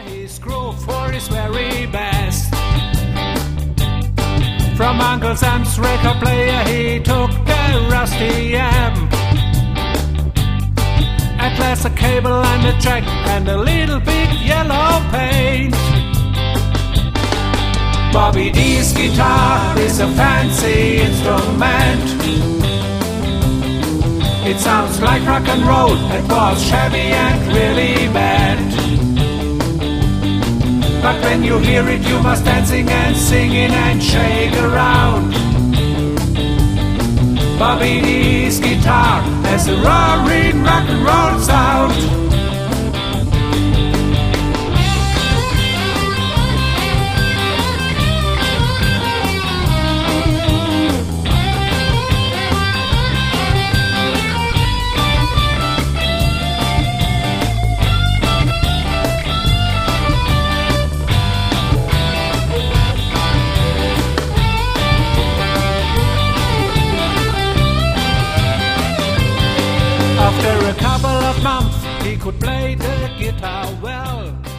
his crew for his very best. From Uncle Sam's record player he took a rusty amp, at last a cable and a jack and a little bit yellow paint. Bobby D's guitar is a fancy instrument. It sounds like rock and roll, it was shabby and really bad. But when you hear it you must dancing and singing and shake around. Bobby D's guitar has a roaring rock and roll sound. After a couple of months, he could play the guitar well.